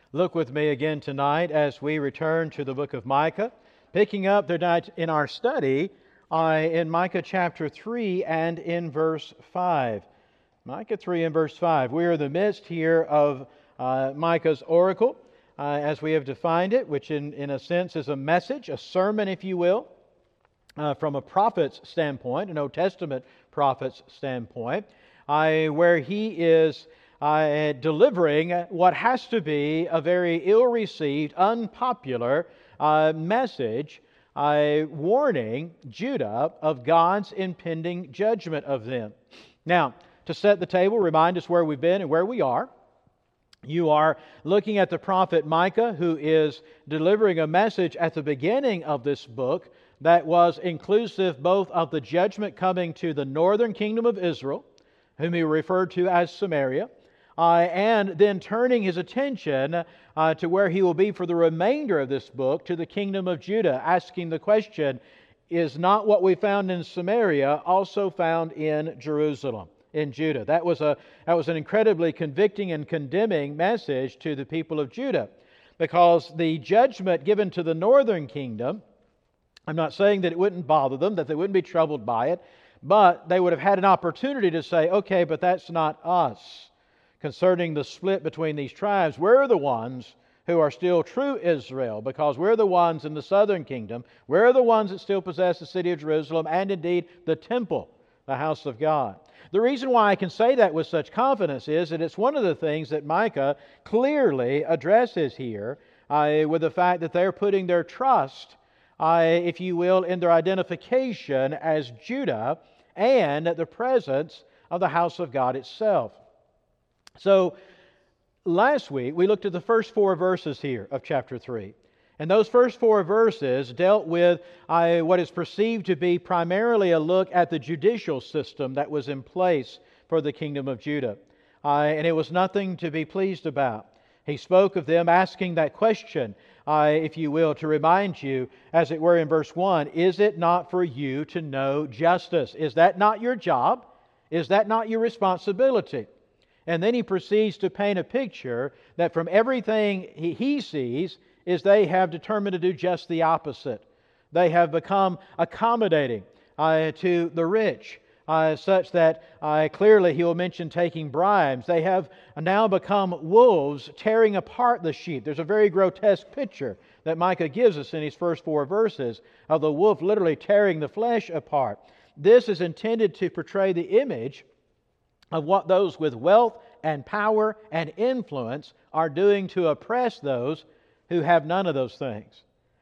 Look with me again tonight as we return to the book of Micah, picking up tonight in our study in Micah chapter 3 and in verse 5. Micah 3 and verse 5. We are in the midst here of Micah's oracle, as we have defined it, which in a sense is a message, a sermon, if you will, from a prophet's standpoint, an Old Testament prophet's standpoint, where he is delivering what has to be a very ill-received, unpopular message, warning Judah of God's impending judgment of them. Now, to set the table, remind us where we've been and where we are. You are looking at the prophet Micah, who is delivering a message at the beginning of this book that was inclusive both of the judgment coming to the northern kingdom of Israel, whom he referred to as Samaria, and then turning his attention to where he will be for the remainder of this book, to the kingdom of Judah, asking the question, is not what we found in Samaria also found in Jerusalem, in Judah? That was an incredibly convicting and condemning message to the people of Judah, because the judgment given to the northern kingdom, I'm not saying that it wouldn't bother them, that they wouldn't be troubled by it, but they would have had an opportunity to say, okay, but that's not us. Concerning the split between these tribes, we're the ones who are still true Israel, because we're the ones in the southern kingdom, we're the ones that still possess the city of Jerusalem and indeed the temple, the house of God. The reason why I can say that with such confidence is that it's one of the things that Micah clearly addresses here with the fact that they're putting their trust, if you will, in their identification as Judah and the presence of the house of God itself. So, last week we looked at the first 4 verses here of chapter 3. And those first 4 verses dealt with what is perceived to be primarily a look at the judicial system that was in place for the kingdom of Judah. And it was nothing to be pleased about. He spoke of them asking that question, if you will, to remind you, as it were in verse 1, is it not for you to know justice? Is that not your job? Is that not your responsibility? And then he proceeds to paint a picture that from everything he sees is they have determined to do just the opposite. They have become accommodating to the rich, such that clearly he will mention taking bribes. They have now become wolves tearing apart the sheep. There's a very grotesque picture that Micah gives us in his first 4 verses of the wolf literally tearing the flesh apart. This is intended to portray the image of what those with wealth and power and influence are doing to oppress those who have none of those things.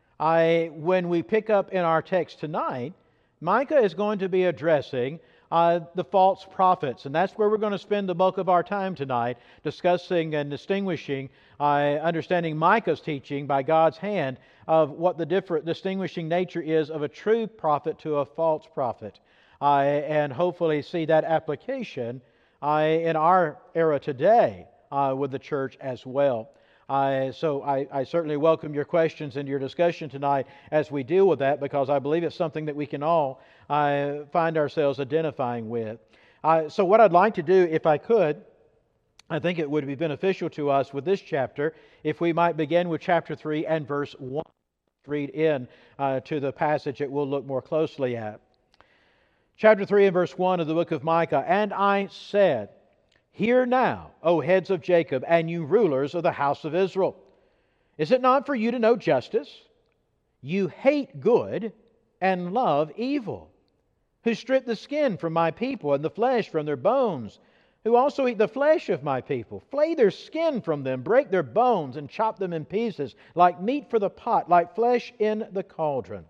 When we pick up in our text tonight, Micah is going to be addressing the false prophets, and that's where we're going to spend the bulk of our time tonight, discussing and distinguishing, understanding Micah's teaching by God's hand of what the different distinguishing nature is of a true prophet to a false prophet, and hopefully see that application in our era today with the church as well. So I certainly welcome your questions and your discussion tonight as we deal with that, because I believe it's something that we can all find ourselves identifying with. So what I'd like to do, if I could, I think it would be beneficial to us with this chapter if we might begin with chapter 3 and verse 1. Read in to the passage that we'll look more closely at. Chapter 3 and verse 1 of the book of Micah, "And I said, Hear now, O heads of Jacob, and you rulers of the house of Israel. Is it not for you to know justice? You hate good and love evil, who strip the skin from my people and the flesh from their bones, who also eat the flesh of my people. Flay their skin from them, break their bones, and chop them in pieces, like meat for the pot, like flesh in the cauldron."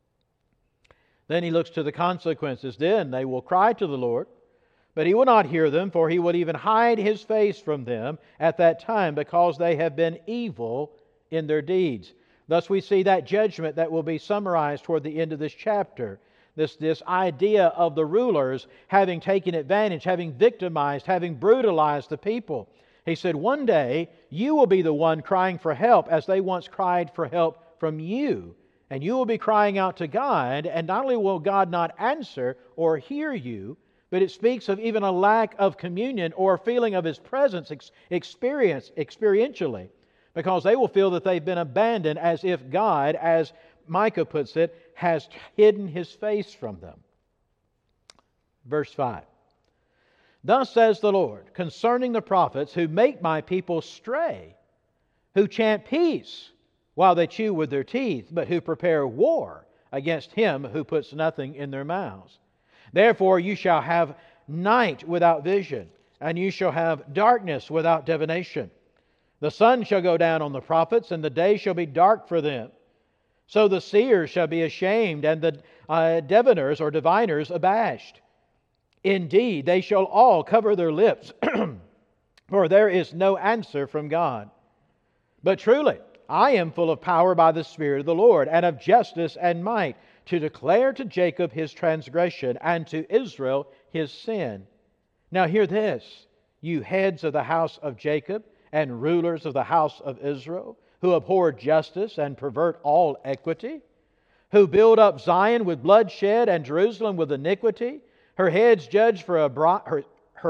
Then he looks to the consequences. "Then they will cry to the Lord, but He will not hear them, for He would even hide His face from them at that time, because they have been evil in their deeds." Thus we see that judgment that will be summarized toward the end of this chapter. This idea of the rulers having taken advantage, having victimized, having brutalized the people. He said, one day you will be the one crying for help as they once cried for help from you. And you will be crying out to God, and not only will God not answer or hear you, but it speaks of even a lack of communion or feeling of His presence experientially. because they will feel that they've been abandoned, as if God, as Micah puts it, has hidden His face from them. Verse 5. Thus says the Lord, concerning the prophets who make my people stray, who chant peace while they chew with their teeth, but who prepare war against him who puts nothing in their mouths. Therefore you shall have night without vision, and you shall have darkness without divination. The sun shall go down on the prophets, and the day shall be dark for them. So the seers shall be ashamed, and the diviners or diviners abashed. Indeed, they shall all cover their lips, for there is no answer from God. But truly, I am full of power by the Spirit of the Lord, and of justice and might, to declare to Jacob his transgression, and to Israel his sin. Now hear this, you heads of the house of Jacob, and rulers of the house of Israel, who abhor justice and pervert all equity, who build up Zion with bloodshed and Jerusalem with iniquity. Her heads judge for a bribe,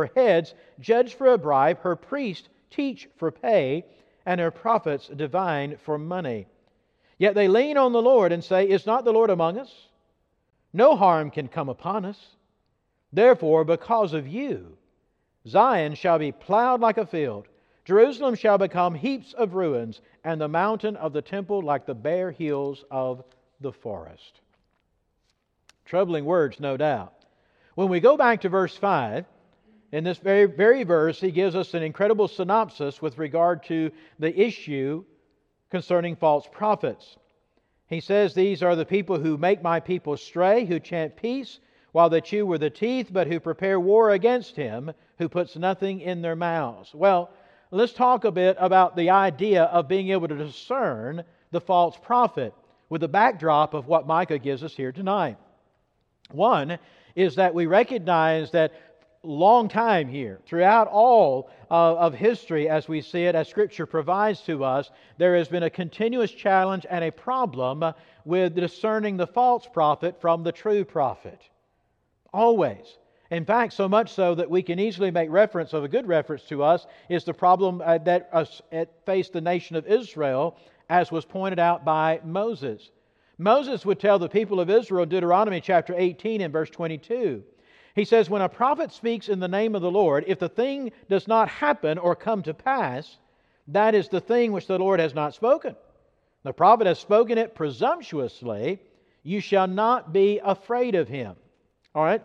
her priests teach for pay, and her prophets divine for money. Yet they lean on the Lord and say, is not the Lord among us? No harm can come upon us. Therefore, because of you, Zion shall be plowed like a field, Jerusalem shall become heaps of ruins, and the mountain of the temple like the bare hills of the forest. Troubling words, no doubt. When we go back to verse 5, in this very verse, he gives us an incredible synopsis with regard to the issue concerning false prophets. He says, these are the people who make my people stray, who chant peace while they chew with the teeth, but who prepare war against him who puts nothing in their mouths. Well, let's talk a bit about the idea of being able to discern the false prophet with the backdrop of what Micah gives us here tonight. One is that we recognize that long time here, throughout all of history as we see it, as Scripture provides to us, there has been a continuous challenge and a problem with discerning the false prophet from the true prophet. Always. In fact, so much so that we can easily make reference, of a good reference to us, is the problem that faced the nation of Israel, as was pointed out by Moses. Moses would tell the people of Israel, Deuteronomy chapter 18 and verse 22, he says, when a prophet speaks in the name of the Lord, if the thing does not happen or come to pass, that is the thing which the Lord has not spoken. The prophet has spoken it presumptuously, you shall not be afraid of him. All right?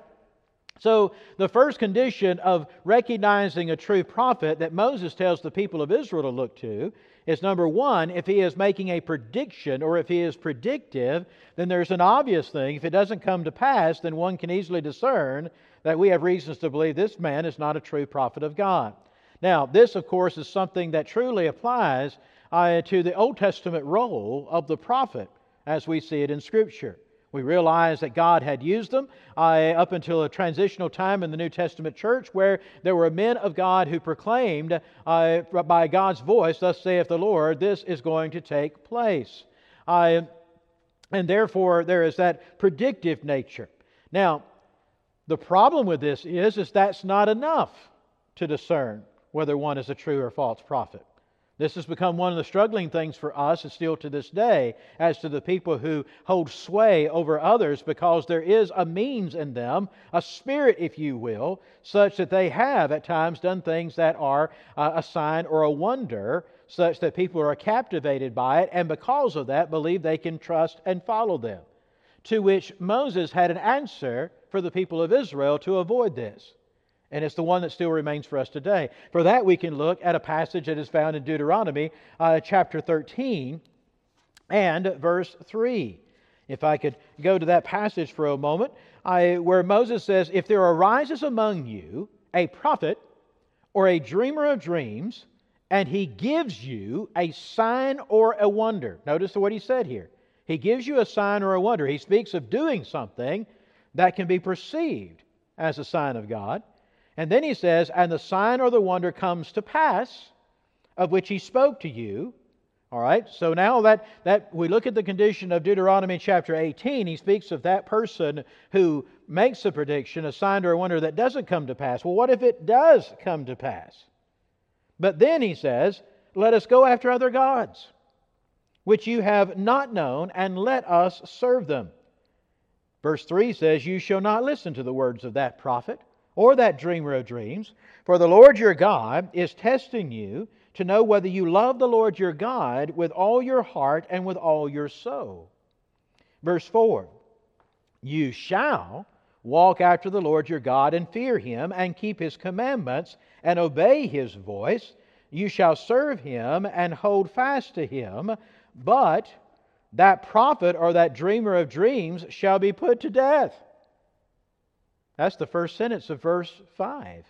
So the first condition of recognizing a true prophet that Moses tells the people of Israel to look to is, number one, if he is making a prediction or if he is predictive, then there's an obvious thing. If it doesn't come to pass, then one can easily discern that we have reasons to believe this man is not a true prophet of God. Now, this, of course, is something that truly applies to the Old Testament role of the prophet as we see it in Scripture. We realize that God had used them up until a transitional time in the New Testament church where there were men of God who proclaimed by God's voice, thus saith the Lord, this is going to take place. And therefore there is that predictive nature. Now, the problem with this is that's not enough to discern whether one is a true or false prophet. This has become one of the struggling things for us, and still to this day, as to the people who hold sway over others, because there is a means in them, a spirit, if you will, such that they have at times done things that are a sign or a wonder, such that people are captivated by it, and because of that believe they can trust and follow them. To which Moses had an answer for the people of Israel to avoid this. And it's the one that still remains for us today. For that we can look at a passage that is found in Deuteronomy chapter 13 and verse 3. If I could go to that passage for a moment, where Moses says, if there arises among you a prophet or a dreamer of dreams, and he gives you a sign or a wonder. Notice what he said here. He gives you a sign or a wonder. He speaks of doing something that can be perceived as a sign of God. And then he says, and the sign or the wonder comes to pass, of which he spoke to you. All right, so now that we look at the condition of Deuteronomy chapter 18, he speaks of that person who makes a prediction, a sign or a wonder that doesn't come to pass. Well, what if it does come to pass? But then he says, let us go after other gods, which you have not known, and let us serve them. Verse 3 says, you shall not listen to the words of that prophet or that dreamer of dreams, for the Lord your God is testing you to know whether you love the Lord your God with all your heart and with all your soul. Verse 4, you shall walk after the Lord your God and fear Him and keep His commandments and obey His voice. You shall serve Him and hold fast to Him, but that prophet or that dreamer of dreams shall be put to death. That's the first sentence of verse 5.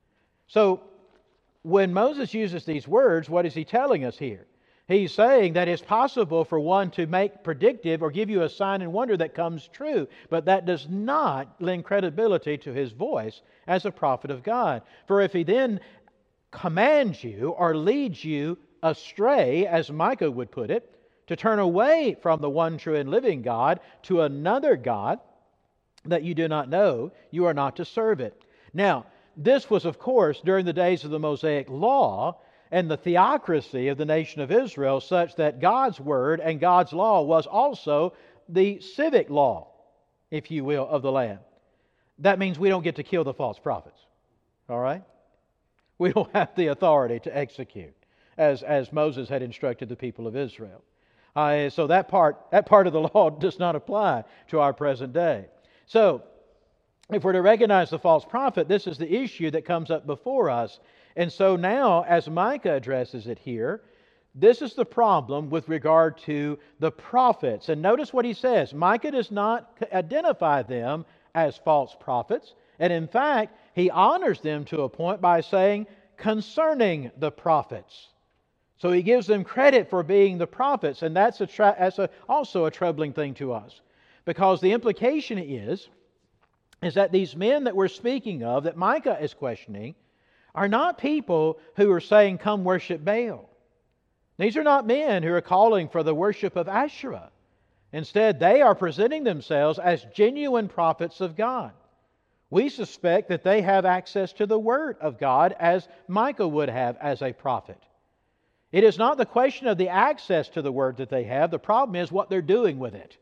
So, when Moses uses these words, what is he telling us here? He's saying that it's possible for one to make predictive or give you a sign and wonder that comes true, but that does not lend credibility to his voice as a prophet of God. For if he then commands you or leads you astray, as Micah would put it, to turn away from the one true and living God to another God that you do not know, you are not to serve it. Now, this was, of course, during the days of the Mosaic Law and the theocracy of the nation of Israel, such that God's Word and God's law was also the civic law, if you will, of the land. That means we don't get to kill the false prophets. All right? We don't have the authority to execute, as Moses had instructed the people of Israel. So that part of the law does not apply to our present day. So, if we're to recognize the false prophet, this is the issue that comes up before us. And so now, as Micah addresses it here, this is the problem with regard to the prophets. And notice what he says. Micah does not identify them as false prophets. And in fact, he honors them to a point by saying, concerning the prophets. So he gives them credit for being the prophets. And that's also a troubling thing to us. Because the implication is that these men that we're speaking of, that Micah is questioning, are not people who are saying, come worship Baal. These are not men who are calling for the worship of Asherah. Instead, they are presenting themselves as genuine prophets of God. We suspect that they have access to the Word of God as Micah would have as a prophet. It is not the question of the access to the Word that they have. The problem is what they're doing with it.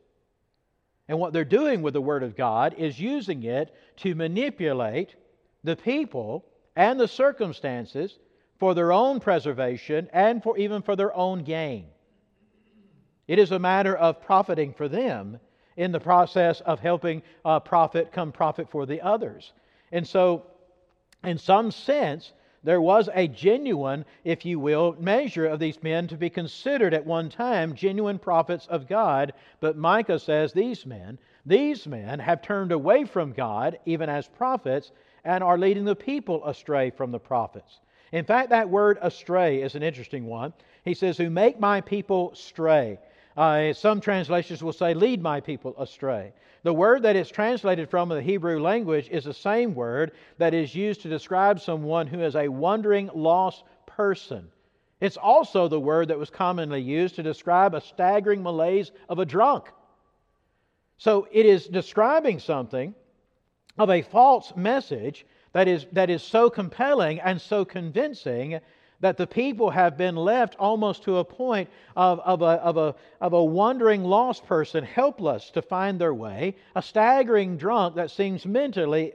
And what they're doing with the Word of God is using it to manipulate the people and the circumstances for their own preservation and even for their own gain. It is a matter of profiting for them in the process of helping profit for the others. And so, in some sense, there was a genuine, if you will, measure of these men to be considered at one time genuine prophets of God. But Micah says these men have turned away from God, even as prophets, and are leading the people astray from the prophets. In fact, that word astray is an interesting one. He says, who make my people stray. Some translations will say, lead my people astray. The word that is translated from the Hebrew language is the same word that is used to describe someone who is a wandering, lost person. It's also the word that was commonly used to describe a staggering malaise of a drunk. So it is describing something of a false message that is so compelling and so convincing that the people have been left almost to a point of a wandering lost person, helpless to find their way, a staggering drunk that seems mentally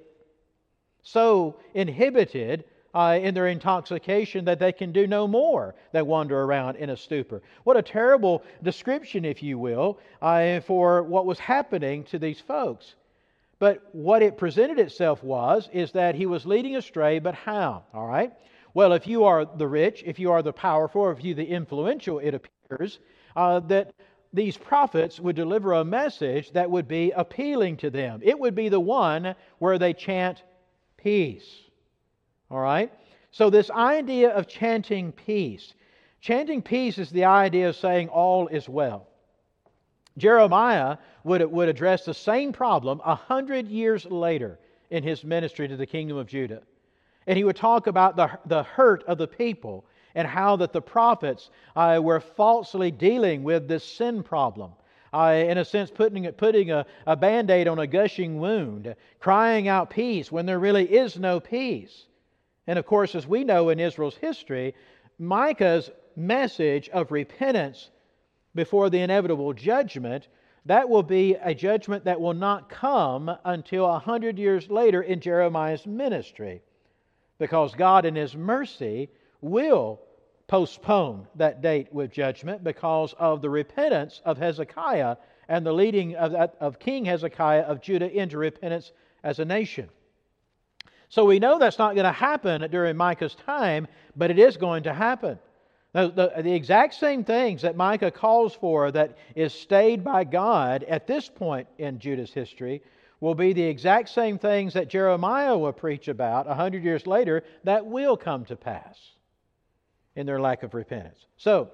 so inhibited in their intoxication that they can do no more than wander around in a stupor. What a terrible description, if you will, for what was happening to these folks. But what it presented itself is that he was leading astray, but how? All right? Well, if you are the rich, if you are the powerful, or if you the influential, it appears that these prophets would deliver a message that would be appealing to them. It would be the one where they chant peace. All right? So this idea of chanting peace is the idea of saying all is well. Jeremiah would address the same problem 100 years later in his ministry to the kingdom of Judah. And he would talk about the hurt of the people and how that the prophets were falsely dealing with this sin problem. In a sense, putting a Band-Aid on a gushing wound, crying out peace when there really is no peace. And of course, as we know in Israel's history, Micah's message of repentance before the inevitable judgment, that will be a judgment that will not come until 100 years later in Jeremiah's ministry, because God in His mercy will postpone that date with judgment because of the repentance of Hezekiah and the leading of King Hezekiah of Judah into repentance as a nation. So we know that's not going to happen during Micah's time, but it is going to happen. Now, the exact same things that Micah calls for that is stayed by God at this point in Judah's history will be the exact same things that Jeremiah will preach about 100 years later that will come to pass in their lack of repentance. So,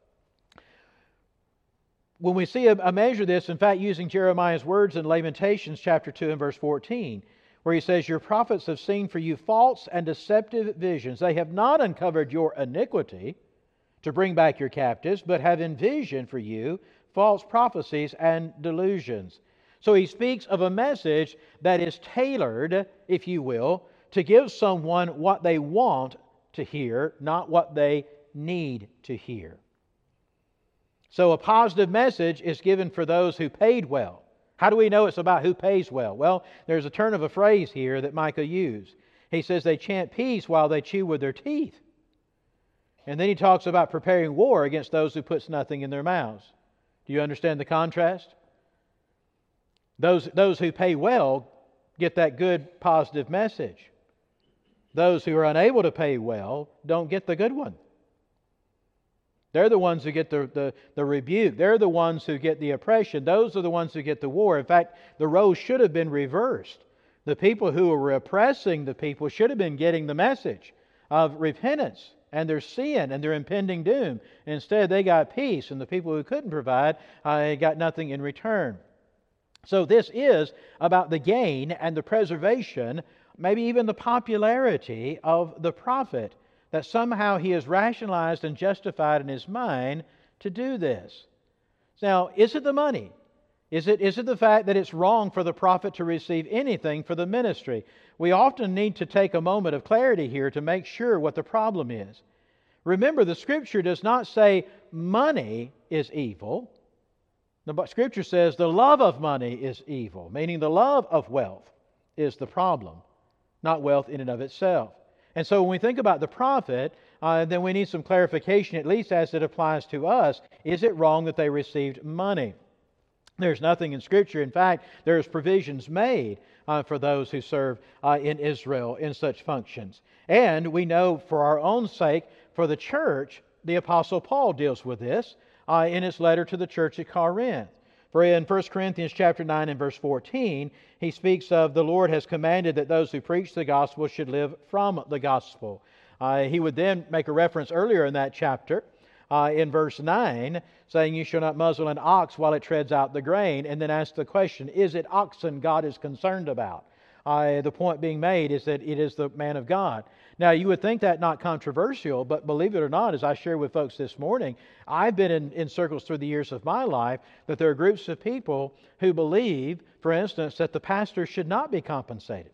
when we see a measure of this, in fact, using Jeremiah's words in Lamentations chapter 2 and verse 14, where he says, "Your prophets have seen for you false and deceptive visions. They have not uncovered your iniquity to bring back your captives, but have envisioned for you false prophecies and delusions." So he speaks of a message that is tailored, if you will, to give someone what they want to hear, not what they need to hear. So a positive message is given for those who paid well. How do we know it's about who pays well? Well, there's a turn of a phrase here that Micah used. He says they chant peace while they chew with their teeth. And then he talks about preparing war against those who puts nothing in their mouths. Do you understand the contrast? Those who pay well get that good, positive message. Those who are unable to pay well don't get the good one. They're the ones who get the rebuke. They're the ones who get the oppression. Those are the ones who get the war. In fact, the roles should have been reversed. The people who were oppressing the people should have been getting the message of repentance and their sin and their impending doom. Instead, they got peace, and the people who couldn't provide got nothing in return. So this is about the gain and the preservation, maybe even the popularity of the prophet, that somehow he is rationalized and justified in his mind to do this. Now, is it the money? Is it the fact that it's wrong for the prophet to receive anything for the ministry? We often need to take a moment of clarity here to make sure what the problem is. Remember, the Scripture does not say money is evil. The Scripture says the love of money is evil, meaning the love of wealth is the problem, not wealth in and of itself. And so when we think about the prophet, then we need some clarification, at least as it applies to us. Is it wrong that they received money? There's nothing in Scripture. In fact, there's provisions made for those who serve in Israel in such functions. And we know for our own sake, for the church, the Apostle Paul deals with this in his letter to the church at Corinth. For in 1 Corinthians chapter 9 and verse 14, he speaks of the Lord has commanded that those who preach the gospel should live from the gospel. He would then make a reference earlier in that chapter in verse 9, saying, "You shall not muzzle an ox while it treads out the grain," and then ask the question, is it oxen God is concerned about? The point being made is that it is the man of God. Now, you would think that not controversial, but believe it or not, as I shared with folks this morning, I've been in circles through the years of my life that there are groups of people who believe, for instance, that the pastor should not be compensated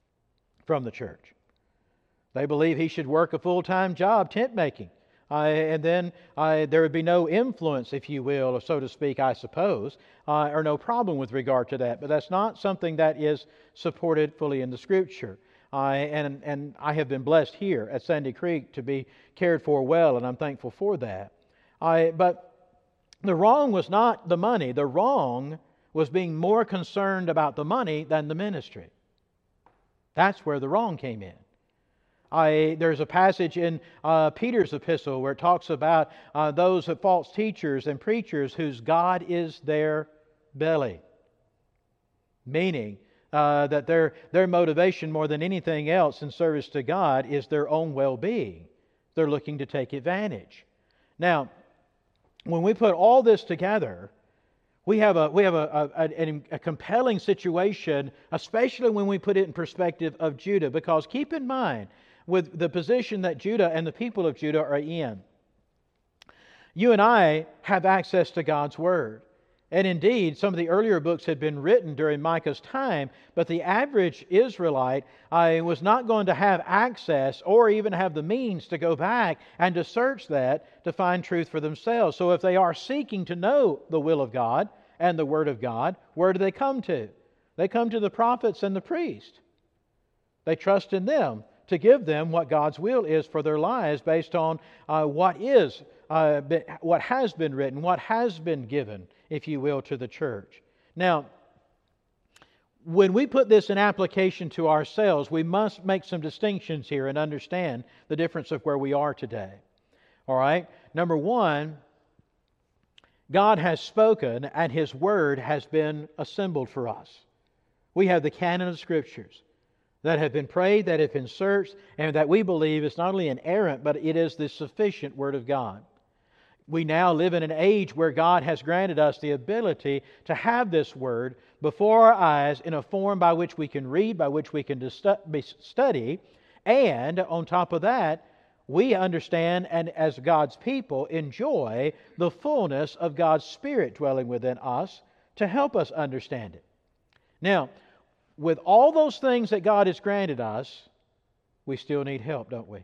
from the church. They believe he should work a full-time job, tent making. And then there would be no influence, if you will, or so to speak, I suppose, or no problem with regard to that. But that's not something that is supported fully in the Scripture. And I have been blessed here at Sandy Creek to be cared for well, and I'm thankful for that. But the wrong was not the money. The wrong was being more concerned about the money than the ministry. That's where the wrong came in. There's a passage in Peter's epistle where it talks about those false teachers and preachers whose God is their belly. Meaning that their motivation more than anything else in service to God is their own well-being. They're looking to take advantage. Now, when we put all this together, we have a compelling situation, especially when we put it in perspective of Judah. Because keep in mind, with the position that Judah and the people of Judah are in, you and I have access to God's Word. And indeed, some of the earlier books had been written during Micah's time, but the average Israelite was not going to have access or even have the means to go back and to search that to find truth for themselves. So if they are seeking to know the will of God and the Word of God, where do they come to? They come to the prophets and the priest. They trust in them to give them what God's will is for their lives based on what has been written, what has been given, if you will, to the church. Now, when we put this in application to ourselves, we must make some distinctions here and understand the difference of where we are today. All right? Number one, God has spoken and His Word has been assembled for us. We have the canon of Scriptures that have been prayed, that have been searched, and that we believe is not only inerrant, but it is the sufficient Word of God. We now live in an age where God has granted us the ability to have this Word before our eyes in a form by which we can read, by which we can study, and on top of that, we understand and as God's people enjoy the fullness of God's Spirit dwelling within us to help us understand it. Now, with all those things that God has granted us, we still need help, don't we?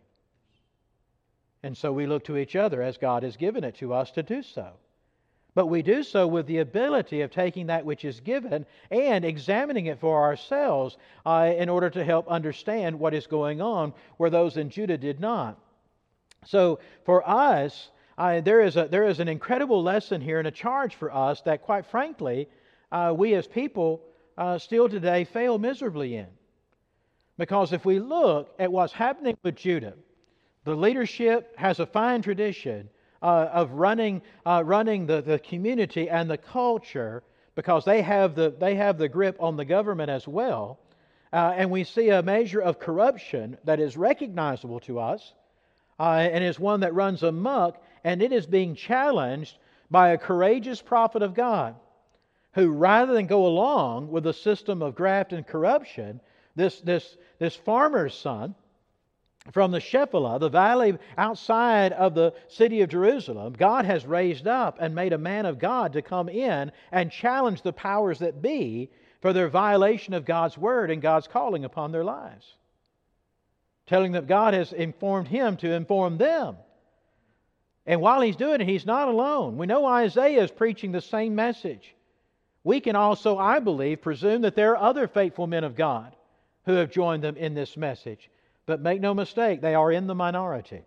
And so we look to each other as God has given it to us to do so. But we do so with the ability of taking that which is given and examining it for ourselves in order to help understand what is going on where those in Judah did not. So for us, there is an incredible lesson here and a charge for us that, quite frankly, we as people still today fail miserably in. Because if we look at what's happening with Judah, the leadership has a fine tradition of running the community and the culture because they have the grip on the government as well. And we see a measure of corruption that is recognizable to us and is one that runs amok, and it is being challenged by a courageous prophet of God who, rather than go along with the system of graft and corruption, this farmer's son from the Shephelah, the valley outside of the city of Jerusalem, God has raised up and made a man of God to come in and challenge the powers that be for their violation of God's Word and God's calling upon their lives. Telling them God has informed him to inform them. And while he's doing it, he's not alone. We know Isaiah is preaching the same message. We can also, I believe, presume that there are other faithful men of God who have joined them in this message. But make no mistake, they are in the minority.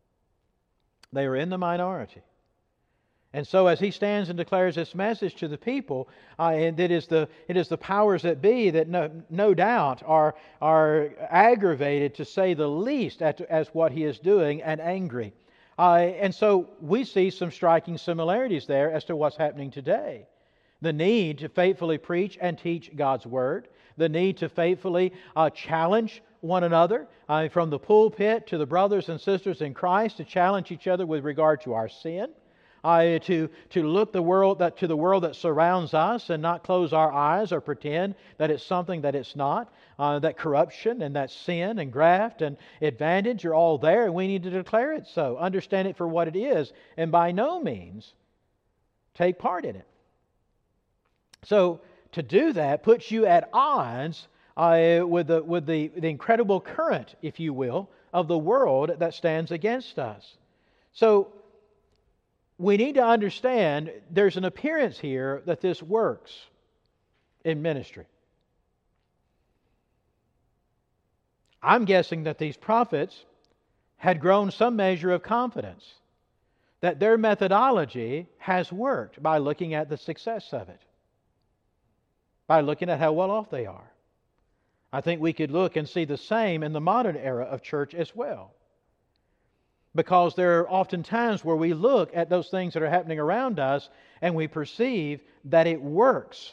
They are in the minority. And so as he stands and declares this message to the people, and it is the powers that be that no doubt are aggravated, to say the least, as what he is doing, and angry. And so we see some striking similarities there as to what's happening today. The need to faithfully preach and teach God's Word. The need to faithfully challenge one another from the pulpit to the brothers and sisters in Christ, to challenge each other with regard to our sin. To look to the world that surrounds us and not close our eyes or pretend that it's something that it's not. That corruption and that sin and graft and advantage are all there, and we need to declare it so. Understand it for what it is, and by no means take part in it. So to do that puts you at odds with the incredible current, if you will, of the world that stands against us. So we need to understand there's an appearance here that this works in ministry. I'm guessing that these prophets had grown some measure of confidence that their methodology has worked by looking at the success of it, by looking at how well off they are. I think we could look and see the same in the modern era of church as well. Because there are often times where we look at those things that are happening around us and we perceive that it works.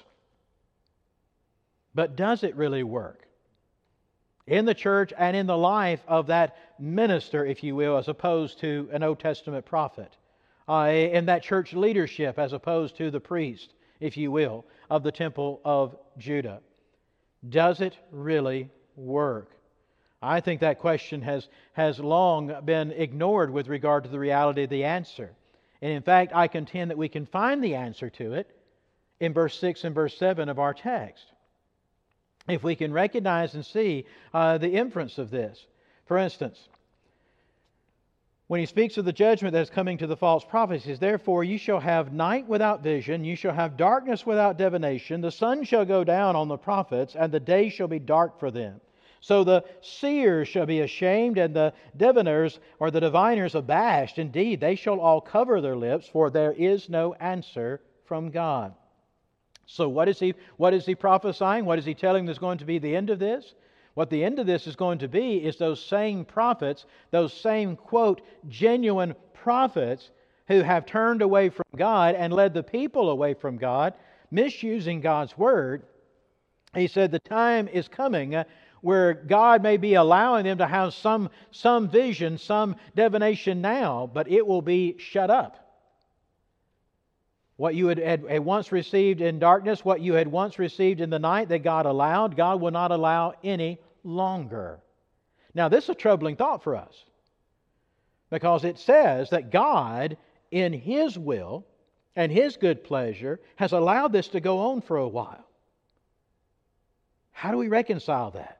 But does it really work? In the church and in the life of that minister, if you will, as opposed to an Old Testament prophet. In that church leadership as opposed to the priest, if you will, of the temple of Judah. Does it really work? I think that question has long been ignored with regard to the reality of the answer. And in fact, I contend that we can find the answer to it in verse 6 and verse 7 of our text. If we can recognize and see the inference of this. For instance, when he speaks of the judgment that is coming to the false prophets, he says, "Therefore you shall have night without vision, you shall have darkness without divination, the sun shall go down on the prophets, and the day shall be dark for them. So the seers shall be ashamed, and the diviners or the diviners abashed. Indeed, they shall all cover their lips, for there is no answer from God." So what is he prophesying? What is he telling is going to be the end of this? What the end of this is going to be is those same prophets, those same, quote, genuine prophets who have turned away from God and led the people away from God, misusing God's Word. He said the time is coming where God may be allowing them to have some vision, some divination now, but it will be shut up. What you had once received in darkness, what you had once received in the night that God allowed, God will not allow any longer. Now, this is a troubling thought for us, because it says that God, in His will and His good pleasure, has allowed this to go on for a while. How do we reconcile that?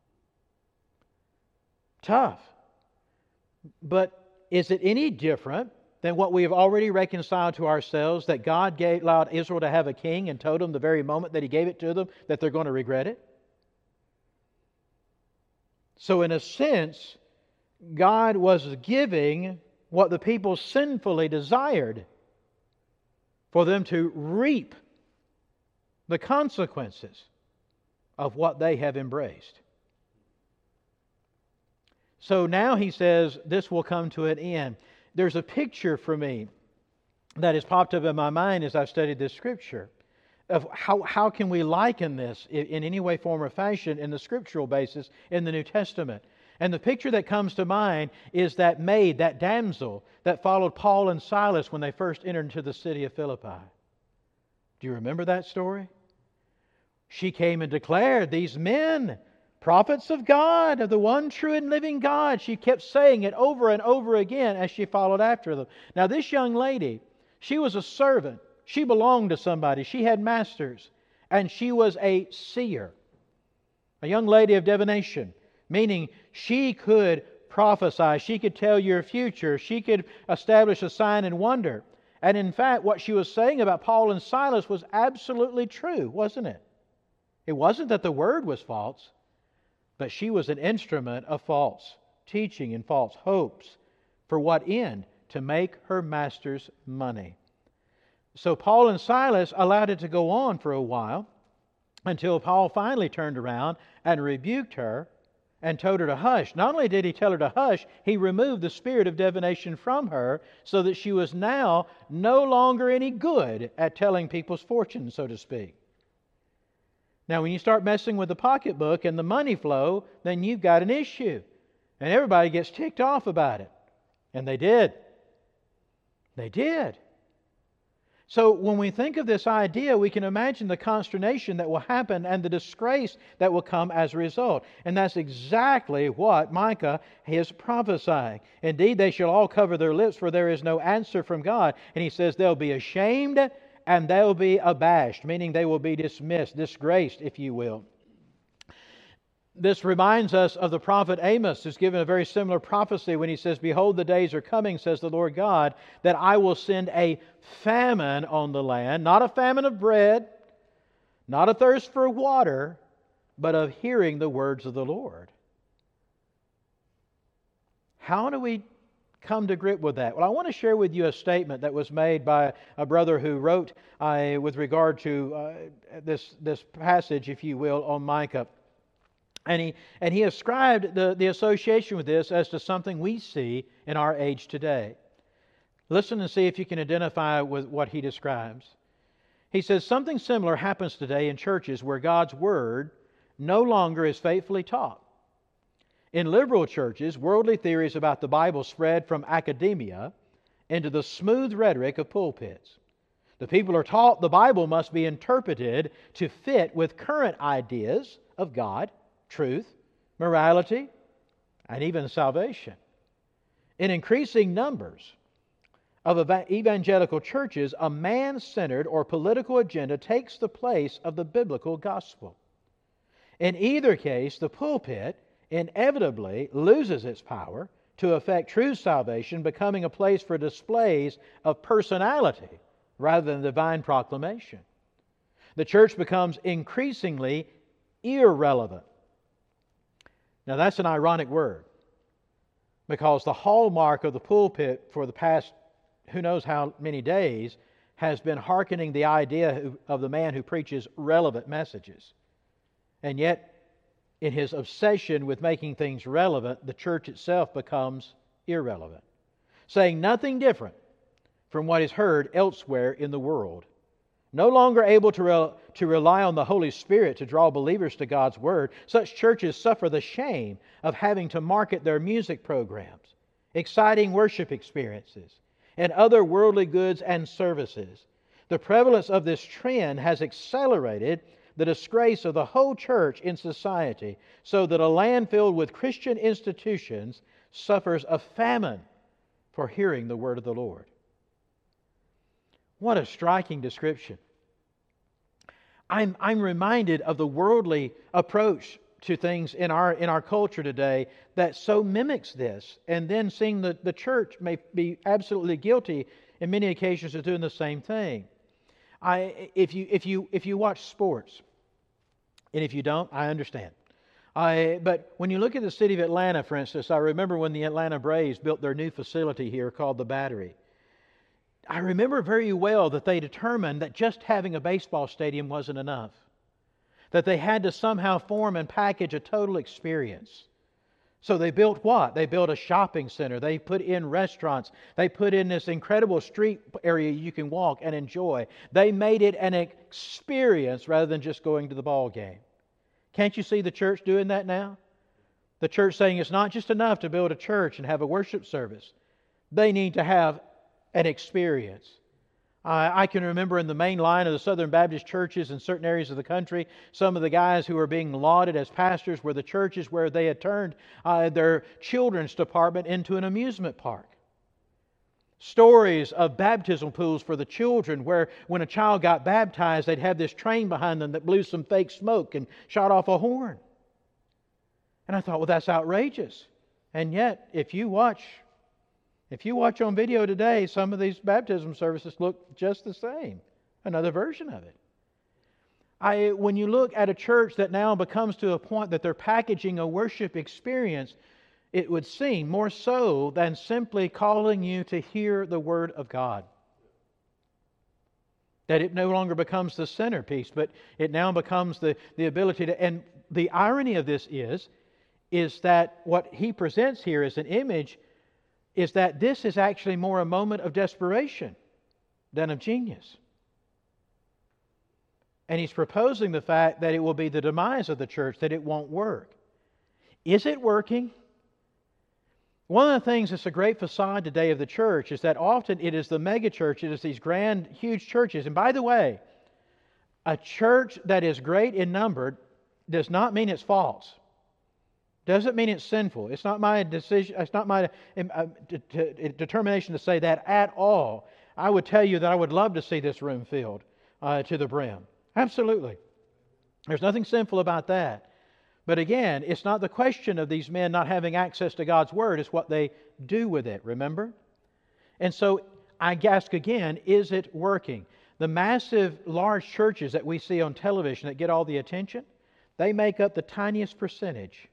Tough. But is it any different than what we have already reconciled to ourselves, that God allowed Israel to have a king and told them the very moment that He gave it to them that they're going to regret it? So in a sense, God was giving what the people sinfully desired, for them to reap the consequences of what they have embraced. So now He says this will come to an end. There's a picture for me that has popped up in my mind as I've studied this Scripture of how can we liken this in any way, form, or fashion in the scriptural basis in the New Testament. And the picture that comes to mind is that maid, that damsel that followed Paul and Silas when they first entered into the city of Philippi. Do you remember that story? She came and declared, "These men, prophets of God, of the one true and living God." She kept saying it over and over again as she followed after them. Now this young lady, she was a servant. She belonged to somebody. She had masters. And she was a seer. A young lady of divination. Meaning she could prophesy. She could tell your future. She could establish a sign and wonder. And in fact, what she was saying about Paul and Silas was absolutely true, wasn't it? It wasn't that the word was false, but she was an instrument of false teaching and false hopes. For what end? To make her masters money. So Paul and Silas allowed it to go on for a while until Paul finally turned around and rebuked her and told her to hush. Not only did he tell her to hush, he removed the spirit of divination from her so that she was now no longer any good at telling people's fortunes, so to speak. Now, when you start messing with the pocketbook and the money flow, then you've got an issue. And everybody gets ticked off about it. And they did. They did. So when we think of this idea, we can imagine the consternation that will happen and the disgrace that will come as a result. And that's exactly what Micah is prophesying. Indeed, they shall all cover their lips, for there is no answer from God. And he says they'll be ashamed and they'll be abashed, meaning they will be dismissed, disgraced, if you will. This reminds us of the prophet Amos, who's given a very similar prophecy when he says, "Behold, the days are coming, says the Lord God, that I will send a famine on the land, not a famine of bread, not a thirst for water, but of hearing the words of the Lord." How do we come to grip with that? Well, I want to share with you a statement that was made by a brother who wrote with regard to this passage, if you will, on Micah. And he ascribed the association with this as to something we see in our age today. Listen and see if you can identify with what he describes. He says, something similar happens today in churches where God's Word no longer is faithfully taught. In liberal churches, worldly theories about the Bible spread from academia into the smooth rhetoric of pulpits. The people are taught the Bible must be interpreted to fit with current ideas of God, truth, morality, and even salvation. In increasing numbers, of evangelical churches, a man-centered or political agenda takes the place of the biblical gospel. In either case, the pulpit inevitably loses its power to effect true salvation, becoming a place for displays of personality rather than divine proclamation. The church becomes increasingly irrelevant. Now that's an ironic word, because the hallmark of the pulpit for the past who knows how many days has been hearkening the idea of the man who preaches relevant messages. And yet, in his obsession with making things relevant, the church itself becomes irrelevant, saying nothing different from what is heard elsewhere in the world. No longer able to rely on the Holy Spirit to draw believers to God's Word, such churches suffer the shame of having to market their music programs, exciting worship experiences, and other worldly goods and services. The prevalence of this trend has accelerated the disgrace of the whole church in society, so that a land filled with Christian institutions suffers a famine for hearing the word of the Lord. What a striking description. I'm reminded of the worldly approach to things in our culture today that so mimics this, and then seeing the church may be absolutely guilty in many occasions of doing the same thing. If you watch sports, and if you don't, I understand. But when you look at the city of Atlanta, for instance, I remember when the Atlanta Braves built their new facility here called the Battery. I remember very well that they determined that just having a baseball stadium wasn't enough. That they had to somehow form and package a total experience. So they built what? They built a shopping center. They put in restaurants. They put in this incredible street area you can walk and enjoy. They made it an experience rather than just going to the ball game. Can't you see the church doing that now? The church saying it's not just enough to build a church and have a worship service. They need to have an experience. I can remember in the main line of the Southern Baptist churches in certain areas of the country, some of the guys who were being lauded as pastors were the churches where they had turned their children's department into an amusement park. Stories of baptism pools for the children where when a child got baptized, they'd have this train behind them that blew some fake smoke and shot off a horn. And I thought, well, that's outrageous. And yet, if you watch on video today, some of these baptism services look just the same. Another version of it. When you look at a church that now becomes to a point that they're packaging a worship experience, it would seem more so than simply calling you to hear the Word of God. That it no longer becomes the centerpiece, but it now becomes the ability to... And the irony of this is that what he presents here as an image is that this is actually more a moment of desperation than of genius. And he's proposing the fact that it will be the demise of the church, that it won't work. Is it working? One of the things that's a great facade today of the church is that often it is the mega church, it is these grand, huge churches. And by the way, a church that is great in number does not mean it's false. Doesn't mean it's sinful. It's not my decision. It's not my determination to say that at all. I would tell you that I would love to see this room filled to the brim. Absolutely. There's nothing sinful about that. But again, it's not the question of these men not having access to God's Word. It's what they do with it, remember? And so I ask again, is it working? The massive, large churches that we see on television that get all the attention, they make up the tiniest percentage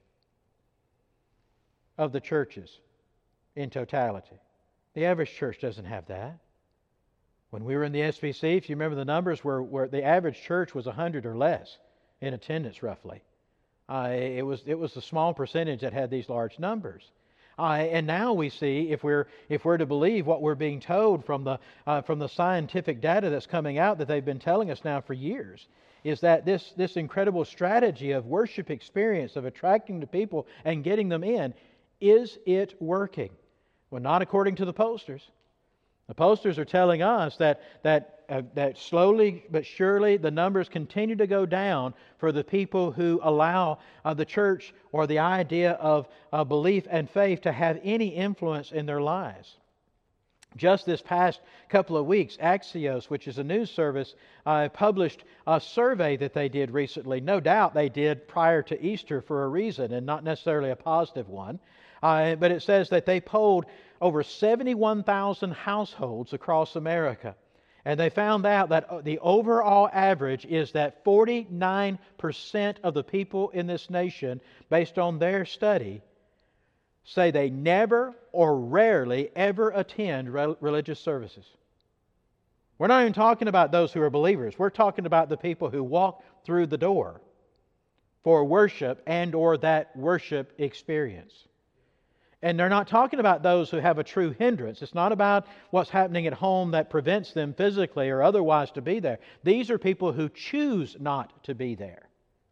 of the churches in totality. The average church doesn't have that. When we were in the SBC, if you remember the numbers, where the average church was 100 or less in attendance roughly. It was the small percentage that had these large numbers. And now we see, if we're to believe what we're being told from the scientific data that's coming out that they've been telling us now for years, is that this incredible strategy of worship experience, of attracting the people and getting them in, is it working? Well, not according to the pollsters. The pollsters are telling us that slowly but surely the numbers continue to go down for the people who allow the church or the idea of belief and faith to have any influence in their lives. Just this past couple of weeks, Axios, which is a news service, published a survey that they did recently. No doubt they did prior to Easter for a reason, and not necessarily a positive one. But it says that they polled over 71,000 households across America. And they found out that the overall average is that 49% of the people in this nation, based on their study, say they never or rarely ever attend religious services. We're not even talking about those who are believers. We're talking about the people who walk through the door for worship and or that worship experience. And they're not talking about those who have a true hindrance. It's not about what's happening at home that prevents them physically or otherwise to be there. These are people who choose not to be there.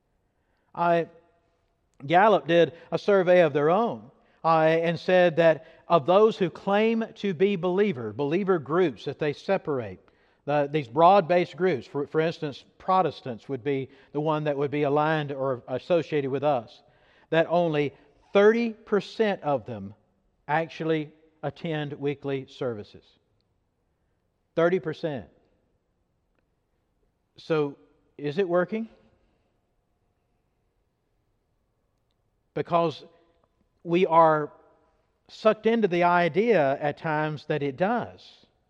Gallup did a survey of their own. And said that of those who claim to be believer groups that they separate, these broad-based groups, for instance, Protestants would be the one that would be aligned or associated with us, that only 30% of them actually attend weekly services. 30%. So, is it working? Because we are sucked into the idea at times that it does.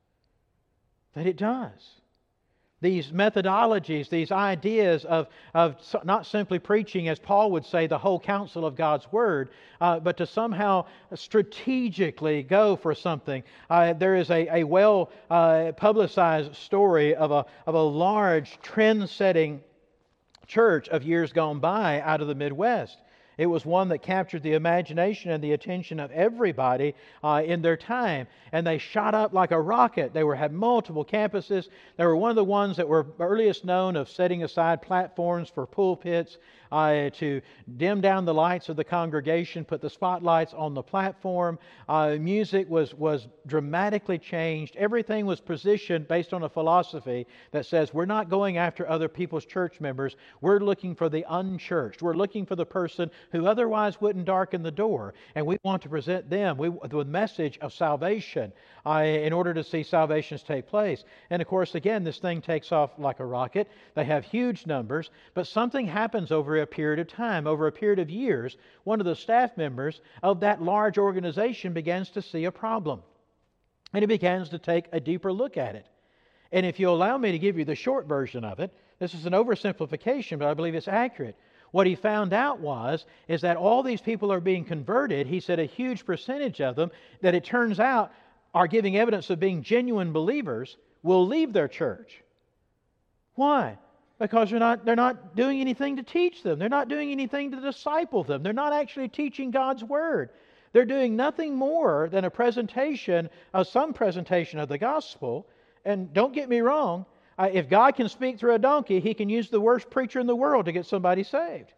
That it does. These methodologies, these ideas of not simply preaching, as Paul would say, the whole counsel of God's Word, but to somehow strategically go for something. There is a well-publicized story of a large trend-setting church of years gone by out of the Midwest. It was one that captured the imagination and the attention of everybody in their time. And they shot up like a rocket. They had multiple campuses. They were one of the ones that were earliest known of setting aside platforms for pulpits to dim down the lights of the congregation, put the spotlights on the platform. Music was dramatically changed. Everything was positioned based on a philosophy that says we're not going after other people's church members. We're looking for the unchurched. We're looking for the person who otherwise wouldn't darken the door. And we want to present them with the message of salvation in order to see salvations take place. And of course, again, this thing takes off like a rocket. They have huge numbers, but something happens over a period of time, over a period of years. One of the staff members of that large organization begins to see a problem. And he begins to take a deeper look at it. And if you'll allow me to give you the short version of it, this is an oversimplification, but I believe it's accurate. What he found out is that all these people are being converted. He said a huge percentage of them, that it turns out are giving evidence of being genuine believers, will leave their church. Why? Because they're not doing anything to teach them. They're not doing anything to disciple them. They're not actually teaching God's Word. They're doing nothing more than some presentation of the gospel. And don't get me wrong, if God can speak through a donkey, He can use the worst preacher in the world to get somebody saved.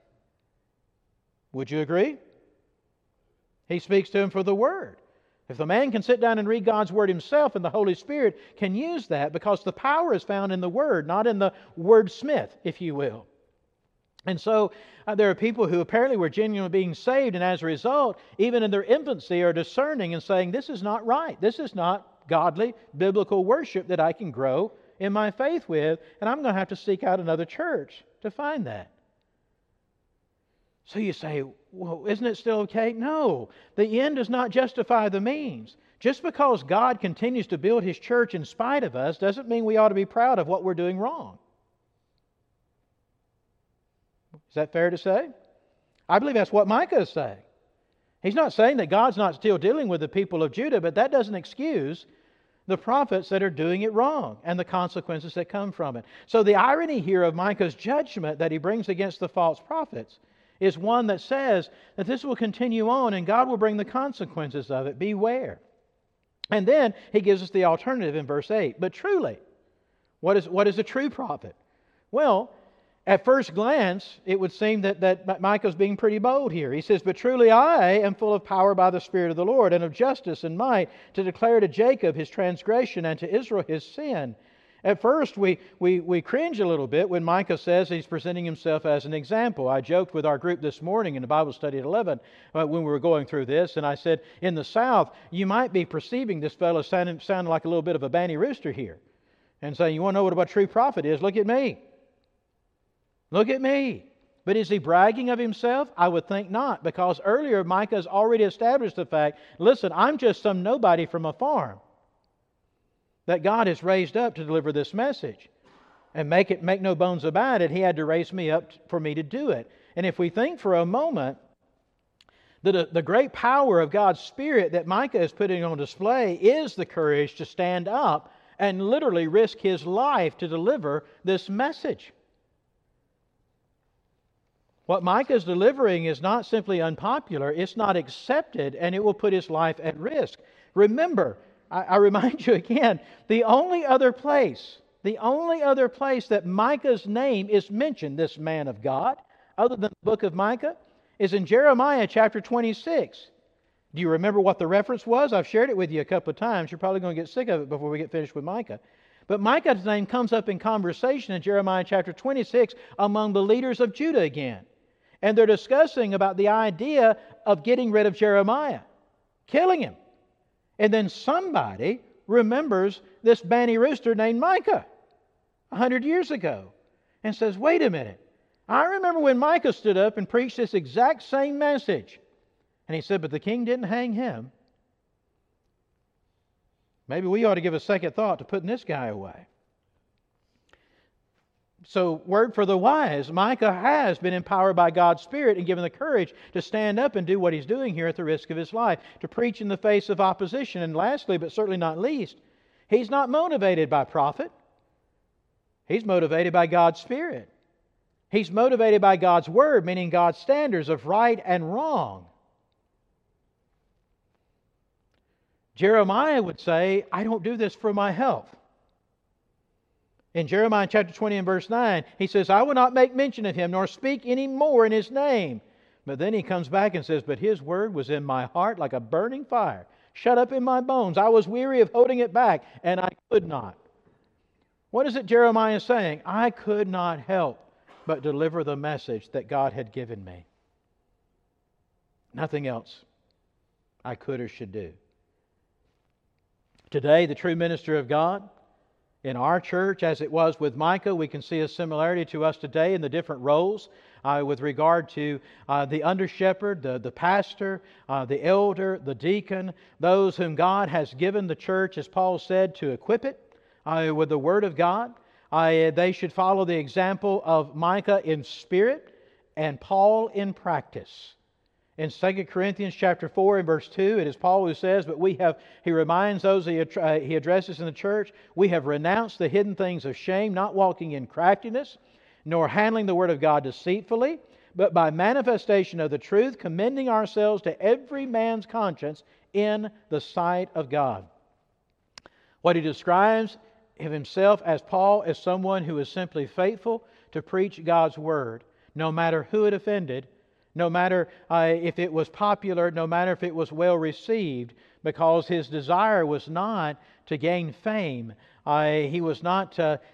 Would you agree? He speaks to him for the Word. If the man can sit down and read God's Word himself, and the Holy Spirit can use that, because the power is found in the Word, not in the wordsmith, if you will. And so there are people who apparently were genuinely being saved, and as a result, even in their infancy, are discerning and saying, this is not right. This is not godly, biblical worship that I can grow in my faith with, and I'm going to have to seek out another church to find that. So you say, well, isn't it still okay? No, the end does not justify the means. Just because God continues to build His church in spite of us doesn't mean we ought to be proud of what we're doing wrong. Is that fair to say? I believe that's what Micah is saying. He's not saying that God's not still dealing with the people of Judah, but that doesn't excuse the prophets that are doing it wrong and the consequences that come from it. So the irony here of Micah's judgment that he brings against the false prophets is one that says that this will continue on and God will bring the consequences of it. Beware. And then he gives us the alternative in verse 8. But truly, what is a true prophet? Well, at first glance, it would seem that Micah's being pretty bold here. He says, but truly I am full of power by the Spirit of the Lord, and of justice and might, to declare to Jacob his transgression and to Israel his sin. At first, we cringe a little bit when Micah says he's presenting himself as an example. I joked with our group this morning in the Bible study at 11 when we were going through this, and I said, in the South, you might be perceiving this fellow sounding like a little bit of a banny rooster here, and saying, you want to know what a true prophet is? Look at me. Look at me. But is he bragging of himself? I would think not, because earlier Micah has already established the fact, listen, I'm just some nobody from a farm that God has raised up to deliver this message. And make no bones about it, He had to raise me up for me to do it. And if we think for a moment that the great power of God's Spirit that Micah is putting on display is the courage to stand up and literally risk his life to deliver this message. What Micah is delivering is not simply unpopular, it's not accepted, and it will put his life at risk. Remember, I remind you again, the only other place that Micah's name is mentioned, this man of God, other than the book of Micah, is in Jeremiah chapter 26. Do you remember what the reference was? I've shared it with you a couple of times. You're probably going to get sick of it before we get finished with Micah. But Micah's name comes up in conversation in Jeremiah chapter 26 among the leaders of Judah again. And they're discussing about the idea of getting rid of Jeremiah, killing him. And then somebody remembers this banny rooster named Micah 100 years ago and says, wait a minute. I remember when Micah stood up and preached this exact same message. And he said, but the king didn't hang him. Maybe we ought to give a second thought to putting this guy away. So, word for the wise, Micah has been empowered by God's Spirit and given the courage to stand up and do what he's doing here at the risk of his life, to preach in the face of opposition. And lastly, but certainly not least, he's not motivated by profit. He's motivated by God's Spirit. He's motivated by God's Word, meaning God's standards of right and wrong. Jeremiah would say, I don't do this for my health. In Jeremiah chapter 20 and verse 9, he says, I will not make mention of him, nor speak any more in his name. But then he comes back and says, but his word was in my heart like a burning fire, shut up in my bones. I was weary of holding it back, and I could not. What is it Jeremiah is saying? I could not help but deliver the message that God had given me. Nothing else I could or should do. Today, the true minister of God, in our church, as it was with Micah, we can see a similarity to us today in the different roles with regard to the under-shepherd, the pastor, the elder, the deacon, those whom God has given the church, as Paul said, to equip it with the Word of God. They should follow the example of Micah in spirit and Paul in practice. In 2 Corinthians chapter 4 and verse 2, it is Paul who says, but he reminds those he addresses in the church, we have renounced the hidden things of shame, not walking in craftiness, nor handling the word of God deceitfully, but by manifestation of the truth, commending ourselves to every man's conscience in the sight of God. What he describes of himself as Paul as someone who is simply faithful to preach God's word, no matter who it offended, no matter if it was popular, no matter if it was well received, because his desire was not to gain fame. He was not,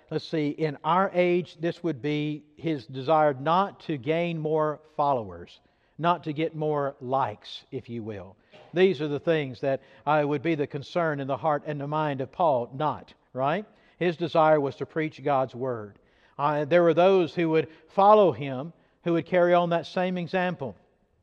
in our age, this would be his desire not to gain more followers, not to get more likes, if you will. These are the things that would be the concern in the heart and the mind of Paul, not, right? His desire was to preach God's Word. There were those who would follow him, who would carry on that same example.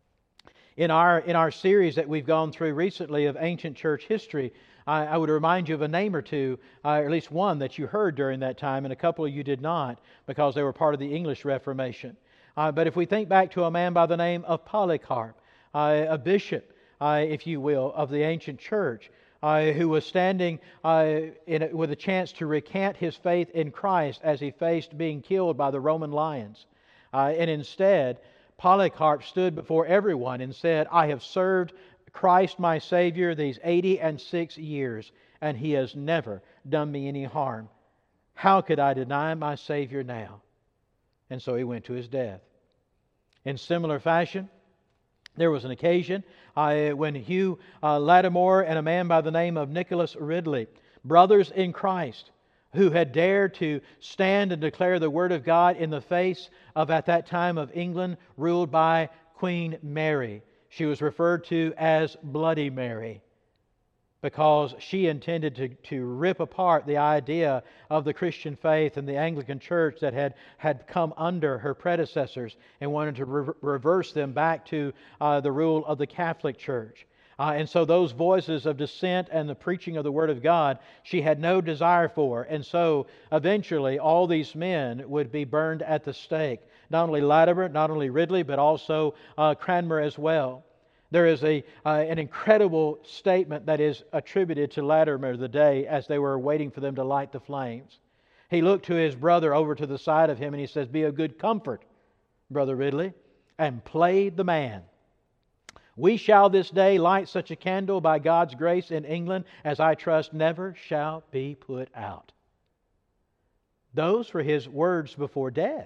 In our series that we've gone through recently of ancient church history, I would remind you of a name or two, or at least one that you heard during that time, and a couple of you did not, because they were part of the English Reformation. But if we think back to a man by the name of Polycarp, a bishop, if you will, of the ancient church, who was standing with a chance to recant his faith in Christ as he faced being killed by the Roman lions. And instead, Polycarp stood before everyone and said, I have served Christ my Savior these 86 years, and He has never done me any harm. How could I deny my Savior now? And so he went to his death. In similar fashion, there was an occasion when Hugh Lattimore and a man by the name of Nicholas Ridley, brothers in Christ, who had dared to stand and declare the Word of God in the face of, at that time, of England ruled by Queen Mary. She was referred to as Bloody Mary because she intended to rip apart the idea of the Christian faith and the Anglican Church that had come under her predecessors and wanted to reverse them back to the rule of the Catholic Church. And so those voices of dissent and the preaching of the Word of God, she had no desire for. And so eventually all these men would be burned at the stake. Not only Latimer, not only Ridley, but also Cranmer as well. There is an incredible statement that is attributed to Latimer the day as they were waiting for them to light the flames. He looked to his brother over to the side of him and he says, "Be of good comfort, Brother Ridley, and play the man. We shall this day light such a candle by God's grace in England as I trust never shall be put out." Those were his words before death.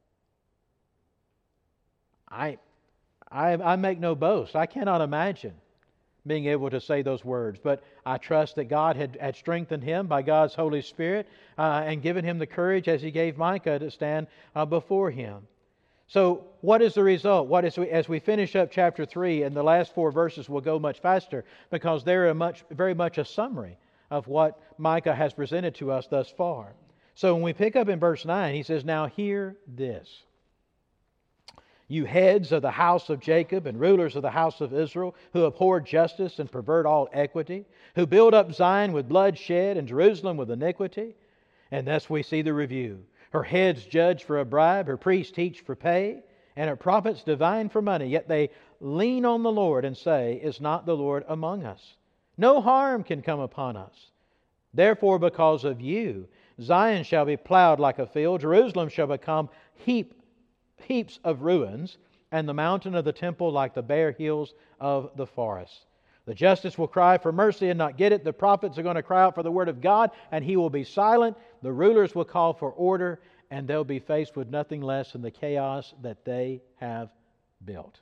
I make no boast. I cannot imagine being able to say those words, but I trust that God had strengthened him by God's Holy Spirit and given him the courage as He gave Micah to stand before him. So what is the result? As we finish up chapter 3, and the last 4 verses will go much faster because they're very much a summary of what Micah has presented to us thus far. So when we pick up in verse 9, he says, "Now hear this. You heads of the house of Jacob and rulers of the house of Israel, who abhor justice and pervert all equity, who build up Zion with bloodshed and Jerusalem with iniquity." And thus we see the review. "Her heads judge for a bribe, her priests teach for pay, and her prophets divine for money. Yet they lean on the Lord and say, Is not the Lord among us? No harm can come upon us. Therefore, because of you, Zion shall be plowed like a field, Jerusalem shall become heaps of ruins, and the mountain of the temple like the bare hills of the forest. The justice will cry for mercy and not get it. The prophets are going to cry out for the word of God, and he will be silent. The rulers will call for order, and they'll be faced with nothing less than the chaos that they have built."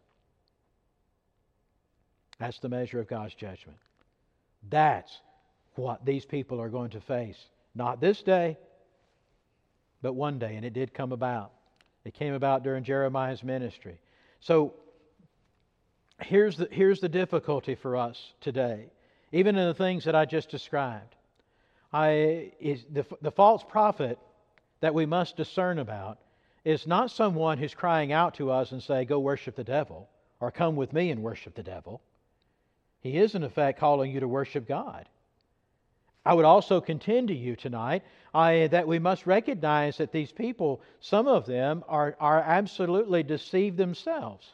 That's the measure of God's judgment. That's what these people are going to face. Not this day, but one day, and it did come about. It came about during Jeremiah's ministry. So here's the difficulty for us today, even in the things that I just described. The false prophet that we must discern about is not someone who's crying out to us and say, "Go worship the devil," or "Come with me and worship the devil." He is in effect calling you to worship God. I would also contend to you tonight that we must recognize that these people, some of them, are absolutely deceived themselves.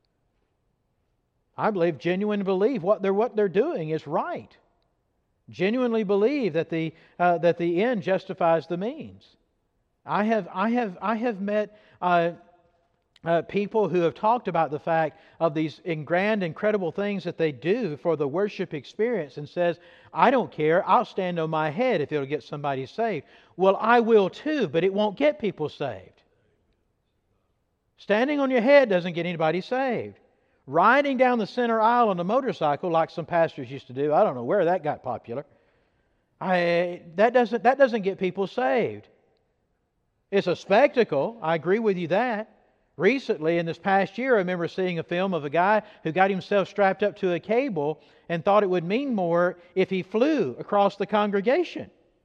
I genuinely believe what they're doing is right. Genuinely believe that the end justifies the means. I have met people who have talked about the fact of these grand, incredible things that they do for the worship experience and says, "I don't care, I'll stand on my head if it'll get somebody saved." Well, I will too, but it won't get people saved. Standing on your head doesn't get anybody saved. Riding down the center aisle on a motorcycle like some pastors used to do, I don't know where that got popular. That doesn't get people saved. It's a spectacle, I agree with you that. Recently, in this past year, I remember seeing a film of a guy who got himself strapped up to a cable and thought it would mean more if he flew across the congregation.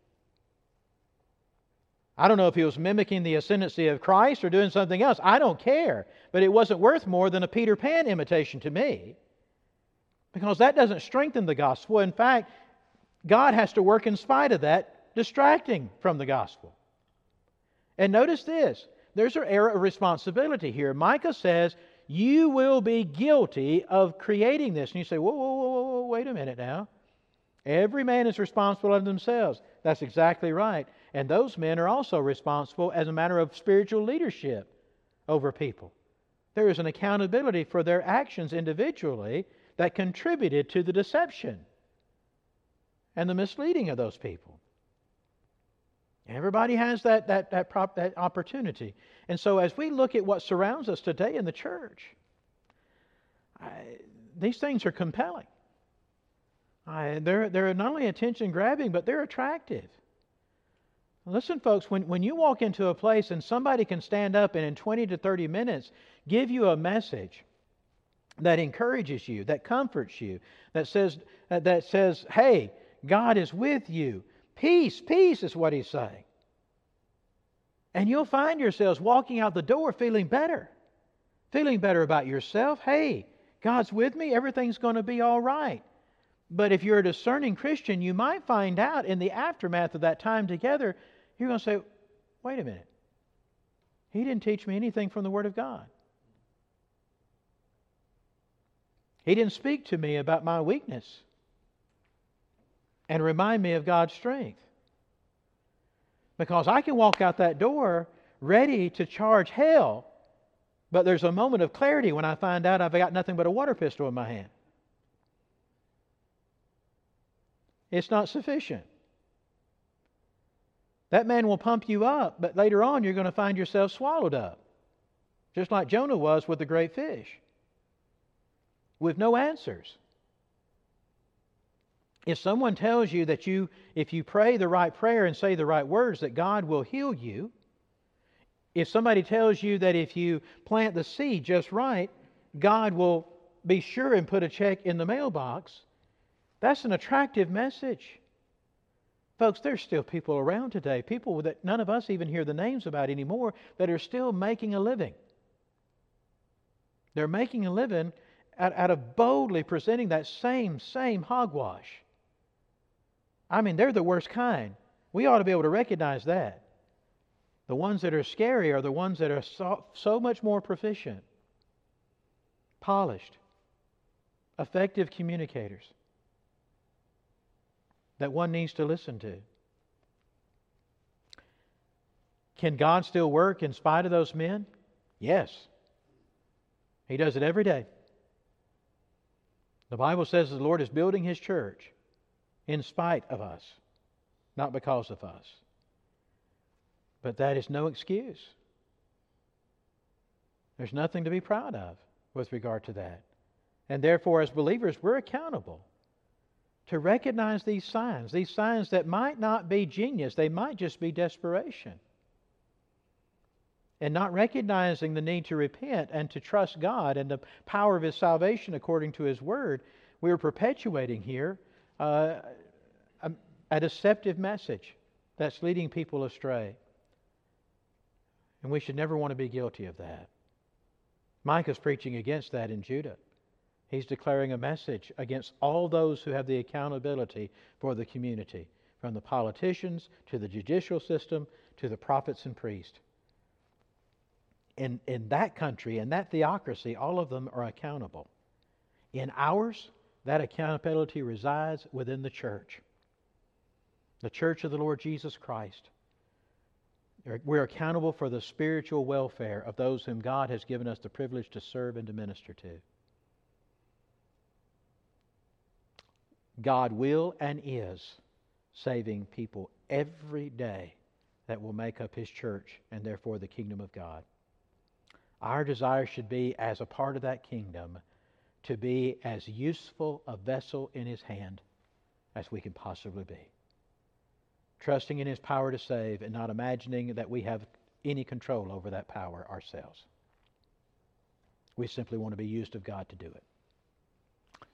I don't know if he was mimicking the ascendancy of Christ or doing something else. I don't care. But it wasn't worth more than a Peter Pan imitation to me, because that doesn't strengthen the gospel. In fact, God has to work in spite of that, distracting from the gospel. And notice this. There's an area of responsibility here. Micah says, you will be guilty of creating this. And you say, whoa, wait a minute now. Every man is responsible of themselves. That's exactly right. And those men are also responsible as a matter of spiritual leadership over people. There is an accountability for their actions individually that contributed to the deception and the misleading of those people. Everybody has that opportunity. And so as we look at what surrounds us today in the church, these things are compelling. They're not only attention-grabbing, but they're attractive. Listen, folks, when you walk into a place and somebody can stand up and in 20 to 30 minutes give you a message that encourages you, that comforts you, that says, hey, God is with you. Peace, peace is what He's saying. And you'll find yourselves walking out the door feeling better about yourself. Hey, God's with me. Everything's going to be all right. But if you're a discerning Christian, you might find out in the aftermath of that time together, you're going to say, wait a minute. He didn't teach me anything from the Word of God. He didn't speak to me about my weakness and remind me of God's strength. Because I can walk out that door ready to charge hell, but there's a moment of clarity when I find out I've got nothing but a water pistol in my hand. It's not sufficient. That man will pump you up, but later on you're going to find yourself swallowed up. Just like Jonah was with the great fish. With no answers. If someone tells you that if you pray the right prayer and say the right words, that God will heal you, if somebody tells you that if you plant the seed just right, God will be sure and put a check in the mailbox, that's an attractive message. Folks, there's still people around today, people that none of us even hear the names about anymore, that are still making a living. They're making a living out of boldly presenting that same hogwash. I mean, they're the worst kind. We ought to be able to recognize that. The ones that are scary are the ones that are so much more proficient, polished, effective communicators that one needs to listen to. Can God still work in spite of those men? Yes. He does it every day. The Bible says the Lord is building His church in spite of us, not because of us. But that is no excuse. There's nothing to be proud of with regard to that. And therefore, as believers, we're accountable to recognize these signs that might not be genius, they might just be desperation. And not recognizing the need to repent and to trust God and the power of His salvation according to His Word, we are perpetuating here a deceptive message that's leading people astray. And we should never want to be guilty of that. Micah's preaching against that in Judah. He's declaring a message against all those who have the accountability for the community, from the politicians to the judicial system to the prophets and priests. In that country, in that theocracy, all of them are accountable. In ours, that accountability resides within the church of the Lord Jesus Christ. We're accountable for the spiritual welfare of those whom God has given us the privilege to serve and to minister to. God will and is saving people every day that will make up His church and therefore the kingdom of God. Our desire should be, as a part of that kingdom, to be as useful a vessel in His hand as we can possibly be. Trusting in His power to save and not imagining that we have any control over that power ourselves. We simply want to be used of God to do it.